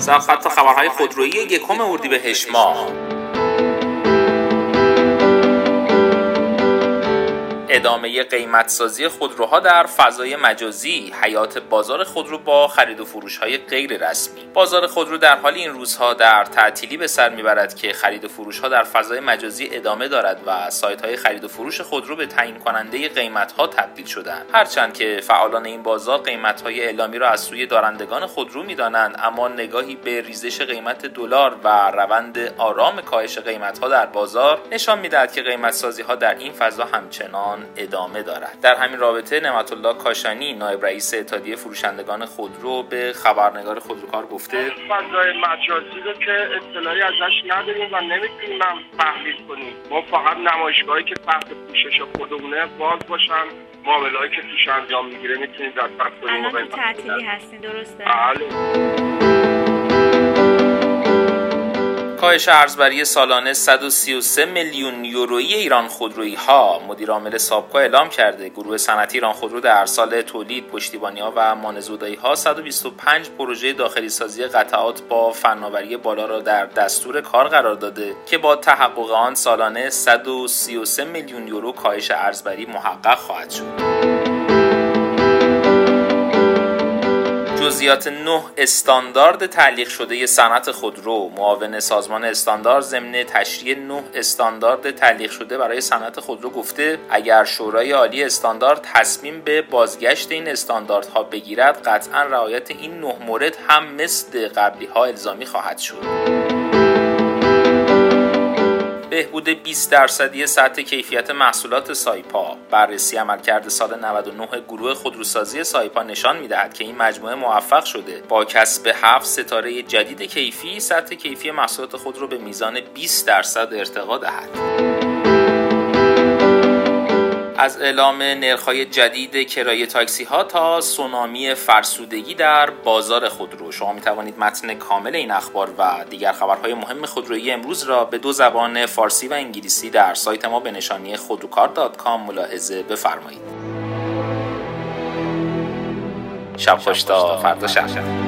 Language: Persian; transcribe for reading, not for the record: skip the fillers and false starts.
صفحات تا خبرهای خودرویی 1 اردیبهشت ماه. ادامه قیمت‌سازی خودروها در فضای مجازی، حیات بازار خودرو با خرید و فروش‌های غیر رسمی. بازار خودرو در حال این روزها در تعطیلی به سر می‌برد که خرید و فروش‌ها در فضای مجازی ادامه دارد و سایت‌های خرید و فروش خودرو به تعیین کننده قیمت‌ها تبدیل شدند. هرچند که فعالان این بازار قیمت‌های اعلامی را از سوی دارندگان خودرو می‌دانند، اما نگاهی به ریزش قیمت دلار و روند آرام کاهش قیمت‌ها در بازار نشان می‌دهد که قیمت‌سازی‌ها در این فضا همچنان ادامه دارد. در همین رابطه نعمت الله کاشانی، نایب رئیس اتحادیه فروشندگان خودرو، به خبرنگار خودروکار گفته فضای مجازی رو که اطلاعی ازش نداریم و نمیتونیم تحلیل کنیم. ما فقط نمایشگاهی که تحت پوشش خودمونه باز باشن، معامله‌ای که توش انجام میگیره میتونیم دسترس کنیم. الان تو تعطیلی هستین درسته؟ بله. کاهش ارزبری سالانه 133 میلیون یورویی ایران خودرویی ها. مدیر عامل سابکو اعلام کرده گروه صنعتی ایران خودرو در سال تولید، پشتیبانی‌ها و مانع‌زدایی‌ها 125 پروژه داخلی سازی قطعات با فناوری بالا را در دستور کار قرار داده که با تحقق آن سالانه 133 میلیون یورو کاهش ارزبری محقق خواهد شد. جزئیات 9 استاندارد تعلیق شده صنعت خودرو. معاون سازمان استاندارد ضمن تشریح 9 استاندارد تعلیق شده برای صنعت خودرو گفته اگر شورای عالی استاندارد تصمیم به بازگشت این استانداردها بگیرد، قطعاً رعایت این 9 مورد هم مثل قبلی‌ها الزامی خواهد شد. بهبود 20% سطح کیفیت محصولات سایپا. بررسی عملکرد سال 99 گروه خودروسازی سایپا نشان می‌دهد که این مجموعه موفق شده با کسب 7 ستاره جدید کیفی، سطح کیفی محصولات خود را به میزان 20% ارتقا دهد. از اعلام نرخ‌های جدید کرایه تاکسی‌ها تا سونامی فرسودگی در بازار خودرو، شما می‌توانید متن کامل این اخبار و دیگر خبرهای مهم خودرویی امروز را به 2 زبان فارسی و انگلیسی در سایت ما به نشانی خودروکار.com ملاحظه بفرمایید. شب خوش تا فردا شب.